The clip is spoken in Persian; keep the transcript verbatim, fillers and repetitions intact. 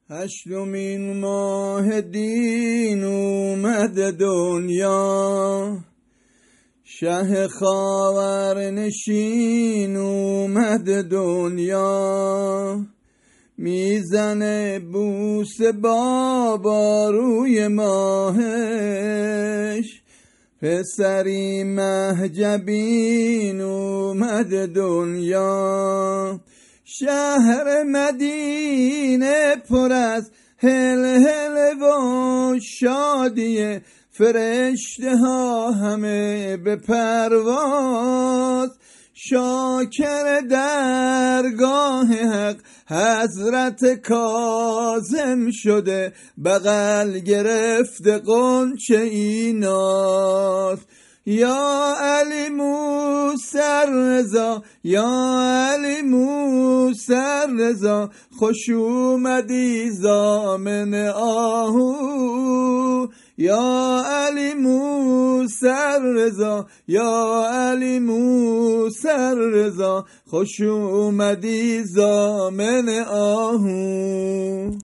هشتمین ماه دین اومد دنیا، شه خاور نشین اومد دنیا. میزنه بوس بابا روی ماهش، پسری مهجبین اومد دنیا. شهر مدینه پر از هل هل و شادیه، فرشته ها همه به پرواز. شاکر درگاه حق حضرت کاظم شده، بغل گرفته غنچه ایناز. یا علی موسی رضا، یا علی موسی رضا، خوش اومدی زامن آهو. یا علی موسی رضا، یا علی موسی رضا، خوش اومدی زامن آهو.